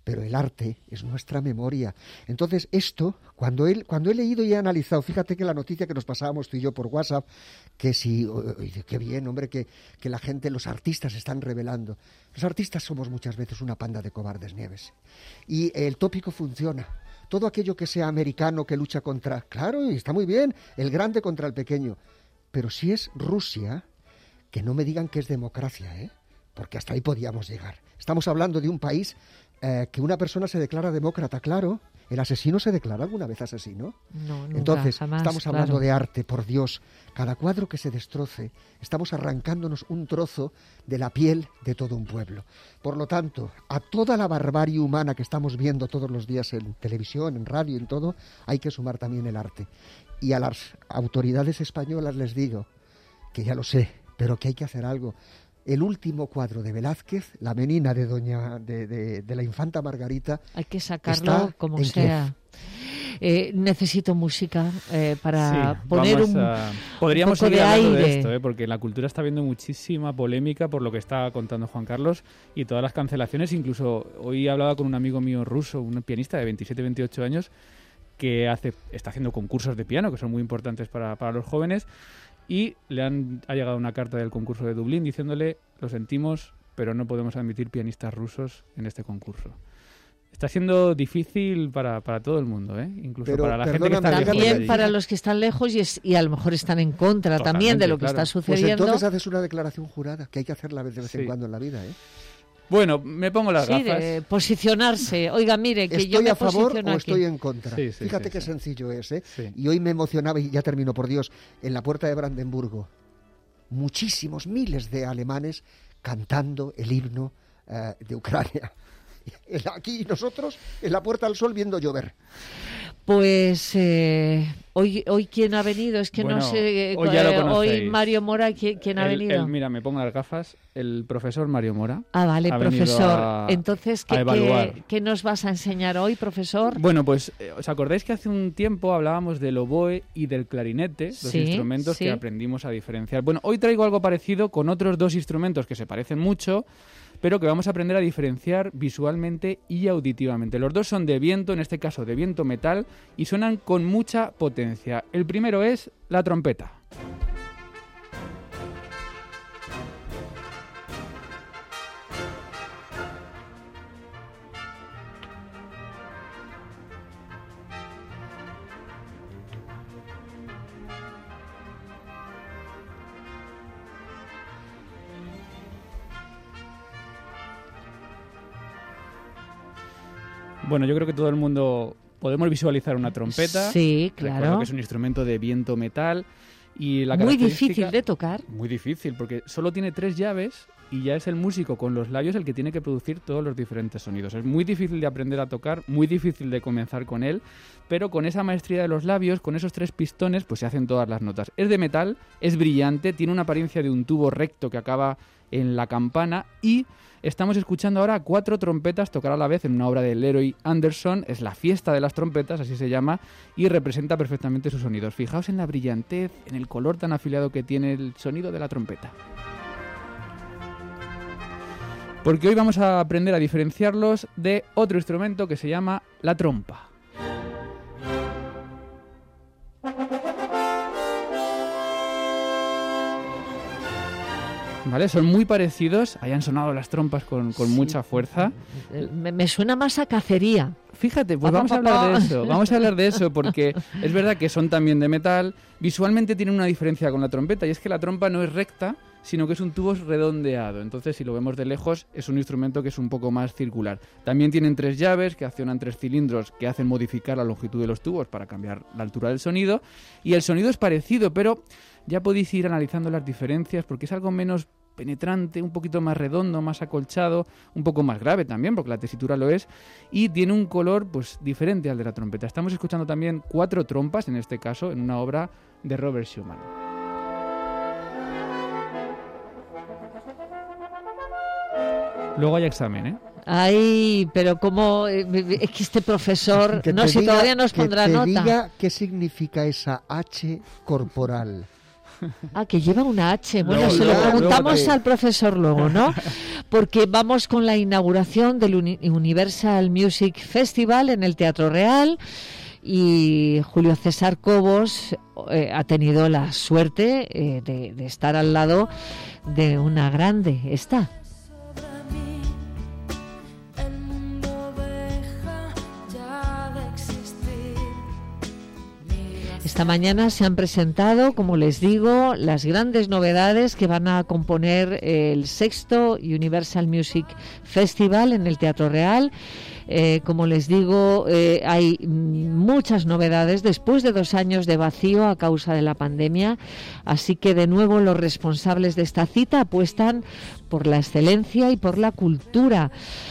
pero el arte es nuestra memoria. Entonces, esto, cuando, él, cuando he leído y he analizado, fíjate que la noticia que nos pasábamos tú y yo por WhatsApp, que si, oye, qué bien, hombre, que, que la gente, los artistas se están revelando. Los artistas somos muchas veces una panda de cobardes, Nieves. Y el tópico funciona. Todo aquello que sea americano, que lucha contra... Claro, y está muy bien, el grande contra el pequeño. Pero si es Rusia, que no me digan que es democracia, ¿eh? Porque hasta ahí podíamos llegar. Estamos hablando de un país eh, que una persona se declara demócrata, claro. ¿El asesino se declara alguna vez asesino? No, nunca, Entonces, jamás, estamos hablando claro. de arte, por Dios. Cada cuadro que se destroce, estamos arrancándonos un trozo de la piel de todo un pueblo. Por lo tanto, a toda la barbarie humana que estamos viendo todos los días en televisión, en radio, en todo, hay que sumar también el arte. Y a las autoridades españolas les digo, que ya lo sé, pero que hay que hacer algo. El último cuadro de Velázquez, la menina de doña de, de, de la infanta Margarita, hay que sacarlo como sea. Eh, necesito música eh, para sí, poner un, a... Podríamos un poco seguir de hablando aire. de esto, ¿eh? Porque la cultura está viendo muchísima polémica por lo que está contando Juan Carlos y todas las cancelaciones. Incluso hoy hablaba con un amigo mío ruso, un pianista de veintisiete, veintiocho años, que hace, está haciendo concursos de piano que son muy importantes para, para los jóvenes. Y le han, ha llegado una carta del concurso de Dublín diciéndole, lo sentimos, pero no podemos admitir pianistas rusos en este concurso. Está siendo difícil para, para todo el mundo, ¿eh? Incluso pero, para la gente que está lejos. También para los que están lejos y, es, y a lo mejor están en contra Totalmente, también de lo que claro. está sucediendo. Pues entonces haces una declaración jurada, que hay que hacerla de vez Sí. en cuando en la vida, ¿eh? Bueno, me pongo las sí, gafas. de posicionarse. Oiga, mire, que ¿Estoy yo me a favor posiciono o aquí. estoy en contra? Sí, sí, Fíjate sí, qué sí. sencillo es, ¿eh? Sí. Y hoy me emocionaba, y ya termino, por Dios, en la puerta de Brandenburgo, muchísimos, miles de alemanes cantando el himno uh, de Ucrania. Aquí nosotros, en la Puerta del Sol, viendo llover. Pues eh, hoy hoy quién ha venido, es que Bueno, no sé, hoy ya lo eh, hoy conocéis. Mario Mora, ¿quién, quién ha El- venido? el- mira, me pongo las gafas. El profesor Mario Mora. Ah, vale, ha venido profesor. a- Entonces, a ¿qué, evaluar. qué, qué nos vas a enseñar hoy, profesor? Bueno, pues, eh, ¿os acordáis que hace un tiempo hablábamos del oboe y del clarinete, los Sí, instrumentos sí. que aprendimos a diferenciar? Bueno, hoy traigo algo parecido con otros dos instrumentos que se parecen mucho, pero que vamos a aprender a diferenciar visualmente y auditivamente. Los dos son de viento, en este caso de viento metal, y suenan con mucha potencia. El primero es la trompeta. Bueno, yo creo que todo el mundo podemos visualizar una trompeta. Sí, Recuerdo claro. que es un instrumento de viento metal y la Muy característica- difícil de tocar. Muy difícil, porque solo tiene tres llaves y ya es el músico con los labios el que tiene que producir todos los diferentes sonidos. Es muy difícil de aprender a tocar, muy difícil de comenzar con él, pero con esa maestría de los labios, con esos tres pistones, pues se hacen todas las notas. Es de metal, es brillante, tiene una apariencia de un tubo recto que acaba en la campana y estamos escuchando ahora cuatro trompetas tocar a la vez en una obra de Leroy Anderson. Es la fiesta de las trompetas, así se llama, y representa perfectamente sus sonidos. Fijaos en la brillantez, en el color tan afilado que tiene el sonido de la trompeta. Porque hoy vamos a aprender a diferenciarlos de otro instrumento que se llama la trompa. ¿Vale? Son muy parecidos, hayan sonado las trompas con, con Sí. mucha fuerza. Eh, Me, me suena más a cacería. Fíjate, pues Pa, vamos pa, a hablar pa, de pa. eso, vamos a hablar de eso porque es verdad que son también de metal, visualmente tienen una diferencia con la trompeta y es que la trompa no es recta, sino que es un tubo redondeado, entonces si lo vemos de lejos es un instrumento que es un poco más circular. También tienen tres llaves que accionan tres cilindros que hacen modificar la longitud de los tubos para cambiar la altura del sonido y el sonido es parecido, pero ya podéis ir analizando las diferencias porque es algo menos penetrante, un poquito más redondo, más acolchado, un poco más grave también, porque la tesitura lo es, y tiene un color pues diferente al de la trompeta. Estamos escuchando también cuatro trompas, en este caso, en una obra de Robert Schumann. Luego hay examen, ¿eh? Ay, pero como es que este profesor, Que no, te si diga- todavía nos que pondrá te nota. diga qué significa esa H corporal. Ah, que lleva una H. Bueno, No, se no, lo preguntamos no, no. al profesor luego, ¿no? Porque vamos con la inauguración del Uni- Universal Music Festival en el Teatro Real y Julio César Cobos eh, ha tenido la suerte eh, de, de estar al lado de una grande. Está. Esta mañana se han presentado, como les digo, las grandes novedades que van a componer el sexto Universal Music Festival en el Teatro Real. Eh, como les digo, eh, hay muchas novedades después de dos años de vacío a causa de la pandemia, así que de nuevo los responsables de esta cita apuestan por la excelencia y por la cultura.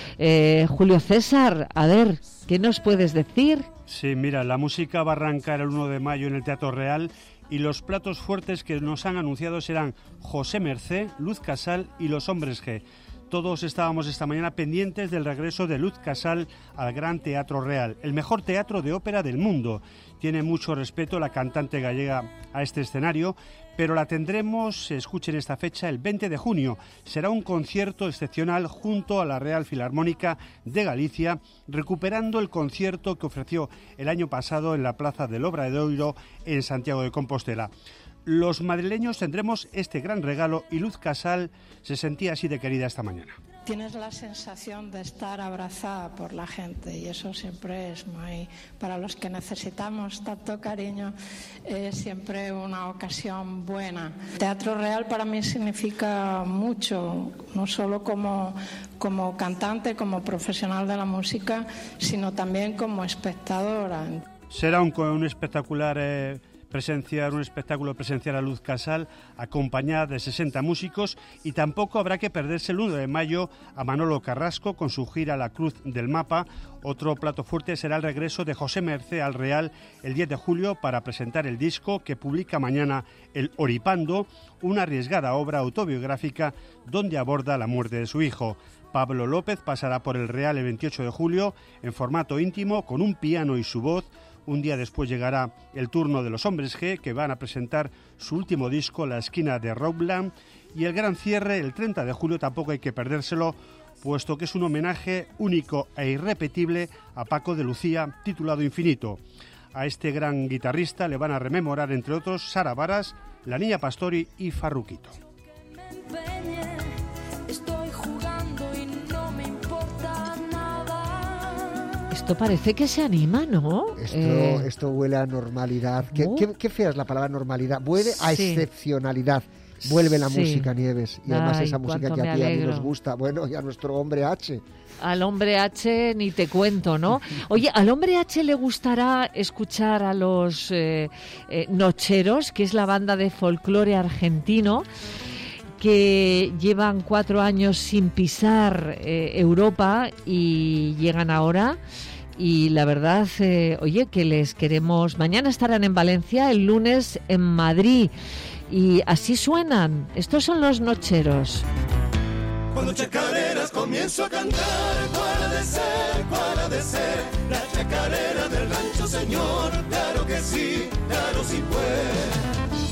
Eh, Julio César, a ver, ¿qué nos puedes decir? Sí, mira, la música va a arrancar el uno de mayo en el Teatro Real y los platos fuertes que nos han anunciado serán José Mercé, Luz Casal y Los Hombres G. Todos estábamos esta mañana pendientes del regreso de Luz Casal al Gran Teatro Real, el mejor teatro de ópera del mundo. Tiene mucho respeto la cantante gallega a este escenario, pero la tendremos, escuchen esta fecha, el veinte de junio. Será un concierto excepcional junto a la Real Filarmónica de Galicia, recuperando el concierto que ofreció el año pasado en la Plaza del Obradoiro en Santiago de Compostela. Los madrileños tendremos este gran regalo y Luz Casal se sentía así de querida esta mañana. Tienes la sensación de estar abrazada por la gente y eso siempre es muy, para los que necesitamos tanto cariño, es siempre una ocasión buena. Teatro Real para mí significa mucho, no solo como, como cantante, como profesional de la música, sino también como espectadora. Será un, un espectacular... Eh... presenciar un espectáculo presencial a Luz Casal acompañada de sesenta músicos y tampoco habrá que perderse el uno de mayo a Manolo Carrasco con su gira La Cruz del Mapa. Otro plato fuerte será el regreso de José Mercé al Real el diez de julio para presentar el disco que publica mañana El Oripando, una arriesgada obra autobiográfica donde aborda la muerte de su hijo. Pablo López pasará por el Real el veintiocho de julio en formato íntimo con un piano y su voz. Un día después llegará el turno de Los Hombres G, que van a presentar su último disco, La Esquina de Rockland, y el gran cierre, el treinta de julio, tampoco hay que perdérselo, puesto que es un homenaje único e irrepetible a Paco de Lucía, titulado Infinito. A este gran guitarrista le van a rememorar, entre otros, Sara Varas, La Niña Pastori y Farruquito. Esto parece que se anima, ¿no? Esto, eh... esto huele a normalidad. ¿Qué, uh. qué, qué fea es la palabra normalidad? Vuelve a sí. excepcionalidad. Vuelve la sí. música, Nieves. Y además Ay, esa música que a ti y a mí nos gusta. Bueno, y a nuestro hombre H. Al hombre H ni te cuento, ¿no? Oye, al hombre H le gustará escuchar a los eh, eh, Nocheros, que es la banda de folclore argentino, que llevan cuatro años sin pisar eh, Europa y llegan ahora. Y la verdad, eh, oye, que les queremos... Mañana estarán en Valencia, el lunes en Madrid. Y así suenan. Estos son los Nocheros. Cuando chacareras comienzo a cantar, ¿cuál ha de ser, cuál ha de ser? La chacarera del rancho, señor, claro que sí, claro sí pues.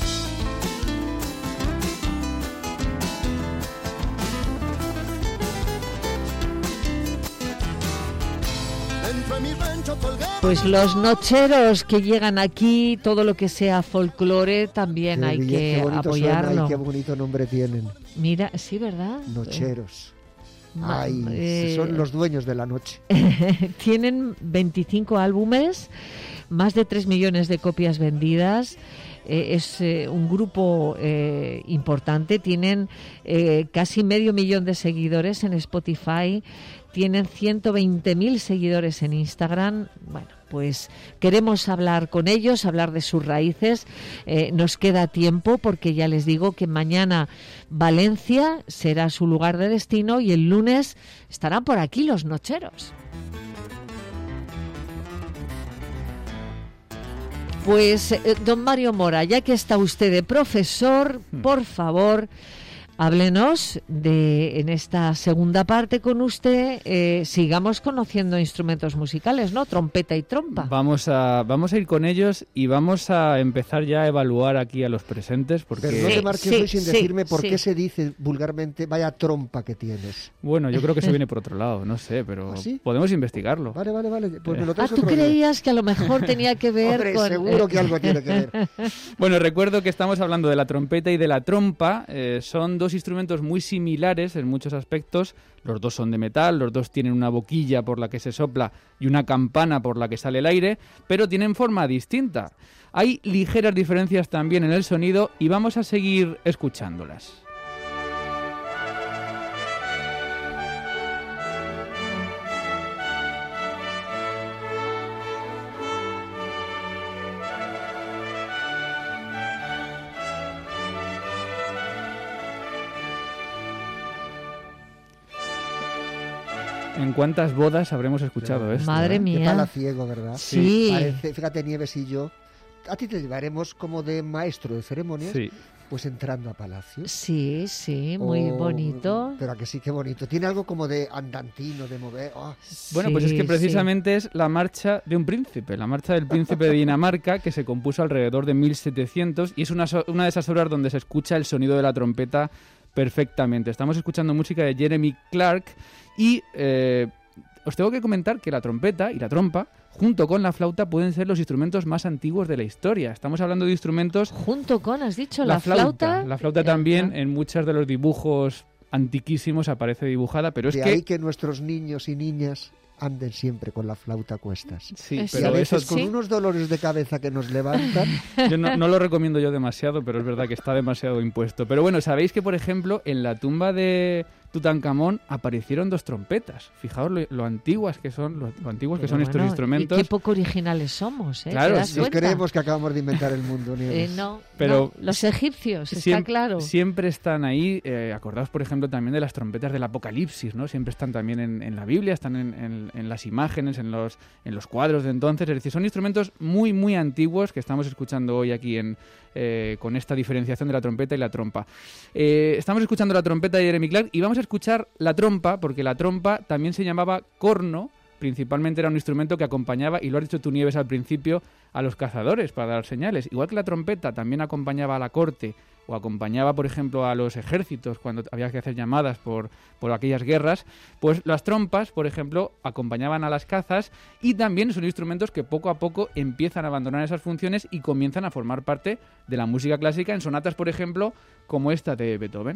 Pues los Nocheros que llegan aquí, todo lo que sea folclore también qué hay bien, que qué bonito apoyarlo. Suena y qué bonito nombre tienen. Mira, sí, ¿verdad? Nocheros. Ma- Ay, eh, son los dueños de la noche. Tienen veinticinco álbumes, más de tres millones de copias vendidas. Eh, es eh, un grupo eh, importante. Tienen eh, casi medio millón de seguidores en Spotify. Tienen ciento veinte mil seguidores en Instagram. Bueno, pues queremos hablar con ellos, hablar de sus raíces. Eh, nos queda tiempo porque ya les digo que mañana Valencia será su lugar de destino y el lunes estarán por aquí los Nocheros. Pues, eh, don Mario Mora, ya que está usted de profesor, por favor, Háblenos de, en esta segunda parte con usted, eh, sigamos conociendo instrumentos musicales, ¿no? Trompeta y trompa. Vamos a, vamos a ir con ellos y vamos a empezar ya a evaluar aquí a los presentes. Porque... Pero no te marques sí, hoy sin sí, decirme por sí. qué se dice vulgarmente vaya trompa que tienes. Bueno, yo creo que se viene por otro lado, no sé, pero ¿Ah, sí? podemos investigarlo. Vale, vale, vale. Pues me lo Ah, traes ¿tú otro día. creías que a lo mejor tenía que ver Hombre, con...? seguro que algo tiene que ver. Bueno, recuerdo que estamos hablando de la trompeta y de la trompa. Eh, son dos instrumentos muy similares en muchos aspectos. Los dos son de metal, los dos tienen una boquilla por la que se sopla y una campana por la que sale el aire, pero tienen forma distinta. Hay ligeras diferencias también en el sonido y vamos a seguir escuchándolas. ¿En cuántas bodas habremos escuchado esto? Madre eh? mía. De palaciego, ¿verdad? Sí. Parece, fíjate, Nieves y yo, a ti te llevaremos como de maestro de ceremonias, Sí. pues entrando a palacio. Sí, sí, muy O- bonito. Pero a que sí, qué bonito. Tiene algo como de andantino, de mover. Oh. Bueno, pues es Sí, que sí. precisamente es la marcha de un príncipe, la marcha del príncipe de Dinamarca, que se compuso alrededor de mil setecientos y es una, so- una de esas obras donde se escucha el sonido de la trompeta perfectamente. Estamos escuchando música de Jeremy Clark y eh, os tengo que comentar que la trompeta y la trompa, junto con la flauta, pueden ser los instrumentos más antiguos de la historia. Estamos hablando de instrumentos... Junto con, has dicho, la, flauta. La flauta también en muchos de los dibujos antiquísimos aparece dibujada, pero es De que... ahí que nuestros niños y niñas anden siempre con la flauta a cuestas. Sí, Es- Y a pero veces eso con unos dolores de cabeza que nos levantan. yo no, no lo recomiendo yo demasiado, pero es verdad que está demasiado impuesto. Pero bueno, sabéis que, por ejemplo, en la tumba de Tutankamón aparecieron dos trompetas. Fijaos lo, lo antiguas que son, lo, lo antiguos que Pero son estos bueno, instrumentos. Y qué poco originales somos, ¿eh? Claro, ¿Te das si Nos cuenta? creemos que acabamos de inventar el mundo, Eh, Nieves. no, Pero no, los egipcios, está Siem- claro. Siempre están ahí. Eh, acordaos, por ejemplo, también de las trompetas del Apocalipsis, ¿no? Siempre están también en, en la Biblia, están en, en- en las imágenes, en los, en los cuadros de entonces. Es decir, son instrumentos muy, muy antiguos que estamos escuchando hoy aquí en, eh, con esta diferenciación de la trompeta y la trompa. Eh, estamos escuchando la trompeta de Jeremy Clark y vamos a escuchar la trompa, porque la trompa también se llamaba corno. Principalmente era un instrumento que acompañaba, y lo has dicho tú, Nieves, al principio, a los cazadores para dar señales. Igual que la trompeta también acompañaba a la corte o acompañaba, por ejemplo, a los ejércitos cuando había que hacer llamadas por, por aquellas guerras, pues las trompas, por ejemplo, acompañaban a las cazas y también son instrumentos que poco a poco empiezan a abandonar esas funciones y comienzan a formar parte de la música clásica en sonatas, por ejemplo, como esta de Beethoven.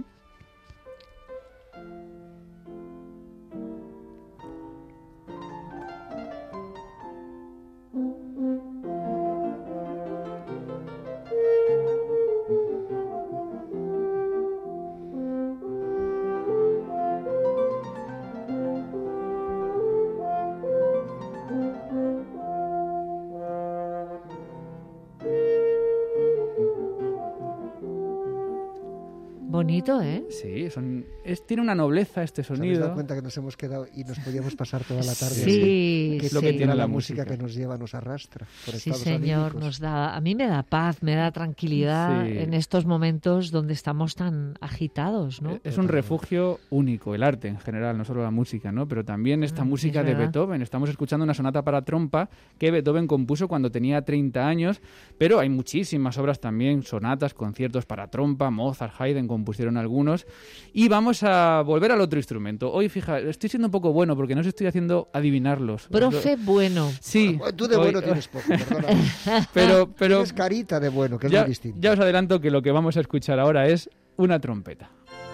Bonito, ¿eh? Sí, son, es, tiene una nobleza este ¿Os habéis dado sonido. cuenta que nos hemos quedado y nos podíamos pasar toda la tarde Sí, así? Que Es lo que toda tiene la, la música, música. que nos lleva, nos arrastra por Sí, estados señor, anímicos. nos da, a mí me da paz, me da tranquilidad Sí. en estos momentos donde estamos tan agitados, ¿no? Es un refugio único, el arte en general, no solo la música, ¿no? Pero también esta Mm, música es de verdad. Beethoven. Estamos escuchando una sonata para trompa que Beethoven compuso cuando tenía treinta años, pero hay muchísimas obras también, sonatas, conciertos para trompa, Mozart, Haydn compusieron algunos. Y vamos a volver al otro instrumento. Hoy, fija, estoy siendo un poco bueno porque no os estoy haciendo adivinarlos. Profe bueno. Sí. Tú de hoy- bueno tienes poco, perdona. Pero, pero Tienes carita de bueno, que es ya, muy distinto. ya os adelanto que lo que vamos a escuchar ahora es una trompeta.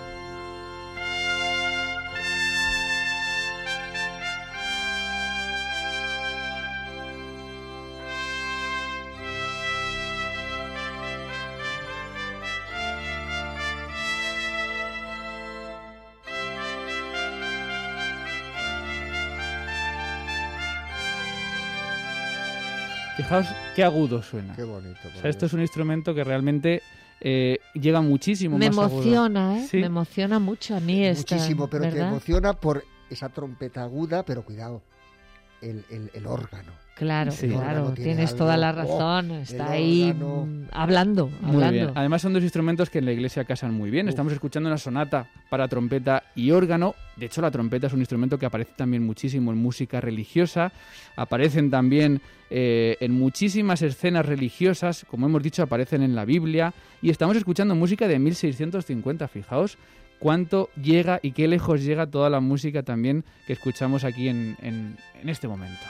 Fijaos qué agudo suena. Qué bonito. O sea, esto es un instrumento que realmente eh, llega muchísimo Me más agudo. emociona, ¿eh? Sí. Me emociona mucho a mí esta, Muchísimo, pero te ¿verdad? emociona por esa trompeta aguda, pero cuidado. el, el, el órgano. Claro, Sí. claro, Tiene tienes algo, toda la oh, razón, el está ahí órgano. mm, hablando, Muy hablando. bien. Además son dos instrumentos que en la iglesia casan muy bien. Uf. Estamos escuchando una sonata para trompeta y órgano. De hecho, la trompeta es un instrumento que aparece también muchísimo en música religiosa. Aparecen también eh, en muchísimas escenas religiosas. Como hemos dicho, aparecen en la Biblia. Y estamos escuchando música de mil seiscientos cincuenta. Fijaos cuánto llega y qué lejos llega toda la música también que escuchamos aquí en, en, en este momento.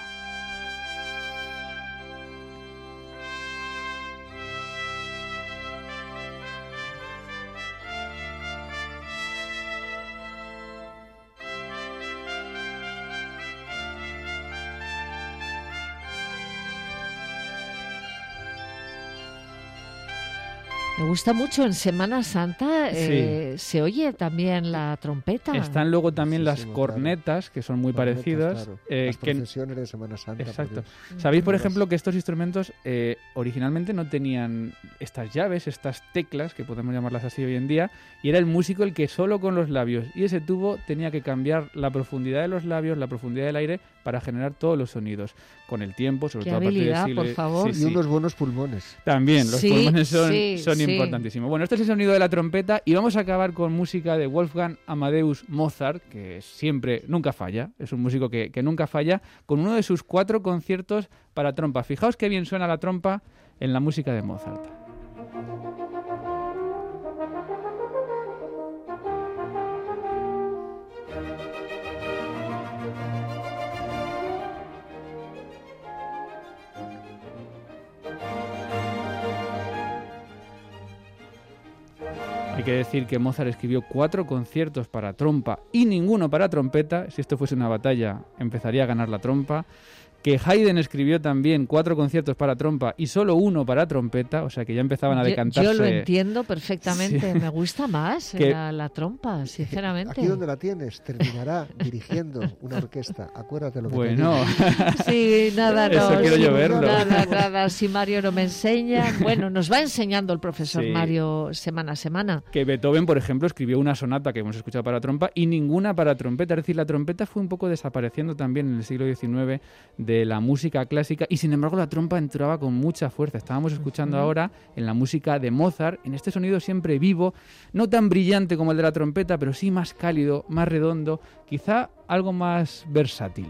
Me gusta mucho en Semana Santa, eh, se oye también la trompeta. Están luego también las Muchísimo, cornetas, que son muy Cornetas, parecidas. claro. eh, Las que- procesiones de Semana Santa. Exacto. por Dios. Sabéis, por Las- ejemplo, que estos instrumentos eh, originalmente no tenían estas llaves, estas teclas, que podemos llamarlas así hoy en día, y era el músico el que solo con los labios y ese tubo tenía que cambiar la profundidad de los labios, la profundidad del aire, para generar todos los sonidos. Con el tiempo, sobre Qué todo a partir del habilidad, siglo... por favor. Y Sí, sí. unos buenos pulmones. También, los Sí, pulmones son, sí, son sí. importantísimos. Bueno, este es el sonido de la trompeta y vamos a acabar con música de Wolfgang Amadeus Mozart, que siempre, nunca falla, es un músico que, que nunca falla, con uno de sus cuatro conciertos para trompa. Fijaos qué bien suena la trompa en la música de Mozart. Hay que decir que Mozart escribió cuatro conciertos para trompa y ninguno para trompeta. Si esto fuese una batalla, empezaría a ganar la trompa. Que Haydn escribió también cuatro conciertos para trompa y solo uno para trompeta, o sea que ya empezaban a Yo- decantarse. Yo, lo entiendo perfectamente, Sí. me gusta más Que- la, la trompa, sinceramente. Aquí donde la tienes, terminará dirigiendo una orquesta. Acuérdate lo que te Bueno, digo. Sí, nada, no. Eso quiero sí, yo verlo. Nada, nada. Si Mario no me enseña. Bueno, nos va enseñando el profesor Sí. Mario semana a semana. que Beethoven, por ejemplo, escribió una sonata que hemos escuchado para trompa y ninguna para trompeta. Es decir, la trompeta fue un poco desapareciendo también en el siglo diecinueve de la música clásica y, sin embargo, la trompa entraba con mucha fuerza. Estábamos escuchando Ujú. ahora en la música de Mozart, en este sonido siempre vivo, no tan brillante como el de la trompeta, pero sí más cálido, más redondo, quizá algo más versátil.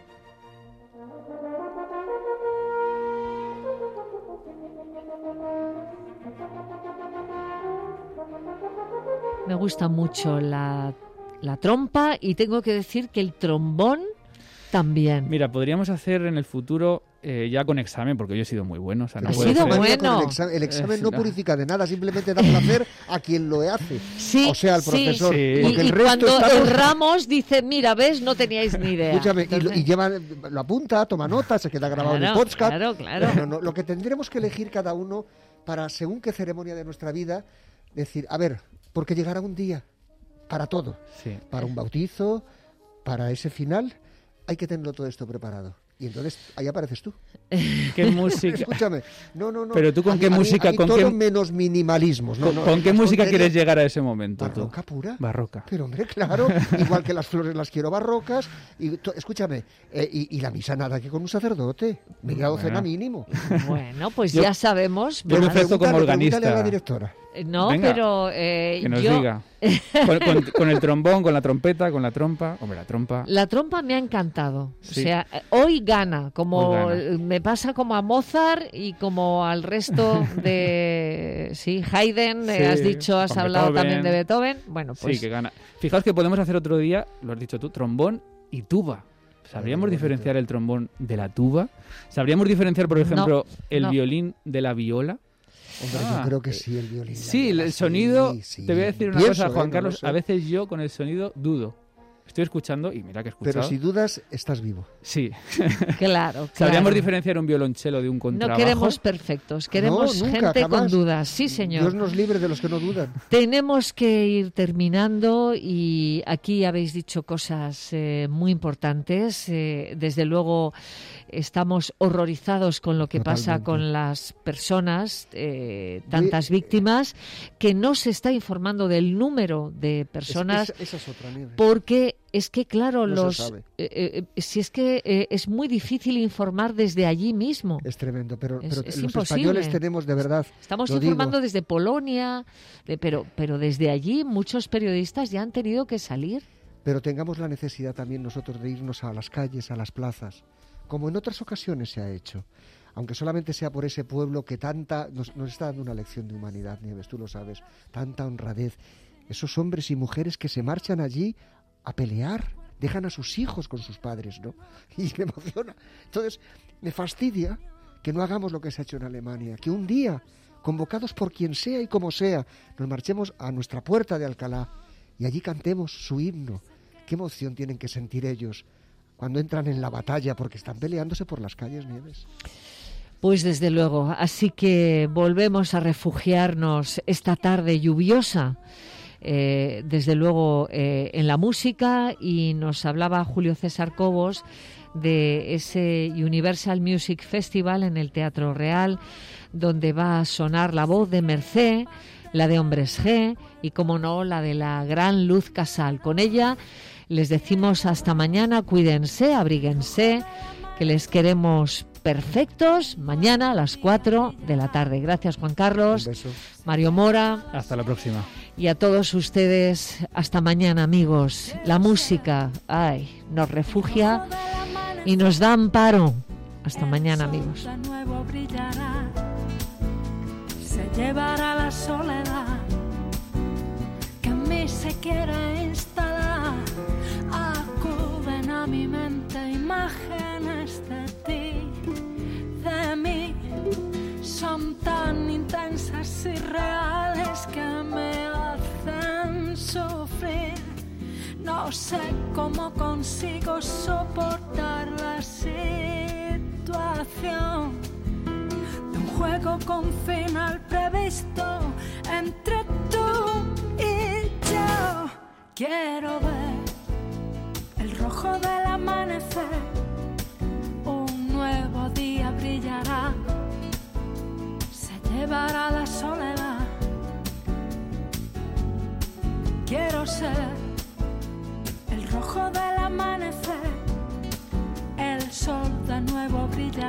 Me gusta mucho la, la trompa y tengo que decir que el trombón también. Mira, podríamos hacer en el futuro eh, ya con examen, porque yo he sido muy bueno. O sea, no Ha puede sido ser- bueno. Con El examen, el examen Eh, no no. purifica de nada, simplemente da placer a quien lo hace. Sí, O sea, al sí. profesor. Sí. Y, Porque y el resto cuando estamos- erramos dice, mira, ves, no teníais ni idea. Escúchame, y, lo- Entonces- y lleva, lo apunta, toma nota, se queda grabado en el Claro, podcast. claro, claro. No, no, lo que tendremos que elegir cada uno para, según qué ceremonia de nuestra vida, decir, a ver, porque llegará un día para todo. Sí. Para un bautizo, para ese final, hay que tenerlo todo esto preparado. Y entonces ahí apareces tú. ¿Qué música? Escúchame, no, no, no. Pero tú, ¿con A mí- qué a mí- música- a mí con todo qué- menos minimalismos. No, ¿Con, no, con qué las música tonterías- quieres llegar a ese momento tú? Barroca pura. Barroca. Pero hombre, claro, igual que las flores las quiero barrocas. Y to- escúchame, eh, y, y la misa nada que con un sacerdote, media docena Bueno. mínimo. Bueno, pues Yo- ya sabemos. yo me más. ofrezco como Pregúntale- pregúntale organista. a la directora. Eh, No, Venga, pero eh, Que nos yo... diga. Con, con- con el trombón, con la trompeta, con la trompa. Hombre, la trompa. La trompa me ha encantado. Sí. O sea, eh, hoy gana, como Hoy gana. eh, me pasa como a Mozart y como al resto de... Sí, Haydn, eh, Sí, has dicho, has con hablado Beethoven. también de Beethoven. Bueno, pues Sí, que gana. Fijaos que podemos hacer otro día, lo has dicho tú, trombón y tuba. ¿Sabríamos Ay, qué diferenciar el trombón de la tuba? ¿Sabríamos diferenciar, por No, ejemplo, el no. violín de la viola? Hombre, Ah, yo creo que sí, el violín. la Sí, viola, el sí, sonido, sí. te voy a decir una Pienso, cosa, Juan ¿eh? No Carlos, lo sé. a veces yo con el sonido dudo. Estoy escuchando y mira que he escuchado. Pero si dudas, estás vivo. Sí. claro, ¿Sabríamos claro. diferenciar un violonchelo de un No contrabajo? queremos perfectos, queremos No, nunca, gente con jamás. dudas. Sí, señor. Dios nos libre de los que no dudan. Tenemos que ir terminando y aquí habéis dicho cosas eh, muy importantes. Eh, desde luego estamos horrorizados con lo que pasa Totalmente. con las personas, eh, tantas víctimas, que no se está informando del número de personas Es- esa, esa es otra, Nieves. porque Es que, claro, no los se sabe. Eh, eh, si es que eh, es muy difícil informar desde allí mismo. Es tremendo, pero, es, pero es los imposible. españoles tenemos de verdad. Estamos lo informando digo, desde Polonia, de, pero, pero desde allí muchos periodistas ya han tenido que salir. Pero tengamos la necesidad también nosotros de irnos a las calles, a las plazas, como en otras ocasiones se ha hecho. Aunque solamente sea por ese pueblo que tanta nos, nos está dando una lección de humanidad, Nieves, tú lo sabes, tanta honradez. Esos hombres y mujeres que se marchan allí a pelear, dejan a sus hijos con sus padres, ¿no? Y me emociona. Entonces, me fastidia que no hagamos lo que se ha hecho en Alemania, que un día, convocados por quien sea y como sea, nos marchemos a nuestra puerta de Alcalá y allí cantemos su himno. Qué emoción tienen que sentir ellos cuando entran en la batalla, porque están peleándose por las calles, Nieves. Pues desde luego, así que volvemos a refugiarnos esta tarde lluviosa, eh, desde luego eh, en la música, y nos hablaba Julio César Cobos de ese Universal Music Festival en el Teatro Real, donde va a sonar la voz de Mercé, la de Hombres G y, como no, la de la gran Luz Casal. Con ella les decimos hasta mañana, cuídense, abríguense, que les queremos perfectos mañana a las cuatro de la tarde. Gracias, Juan Carlos. Un beso. Mario Mora. Hasta la próxima. Y a todos ustedes, hasta mañana, amigos. La música, ay, nos refugia y nos da amparo. Hasta mañana, amigos. De nuevo brillará, se llevará la soledad que en mí se quiere instalar. Acuden a mi mente imágenes de ti, de mí, son tan intensas y reales que me hacen sufrir. No sé cómo consigo soportar la situación de un juego con final previsto entre tú y yo. Quiero ver el rojo del amanecer, un nuevo día brillará, se llevará la soledad. Quiero ser el rojo del amanecer, el sol de nuevo brillará.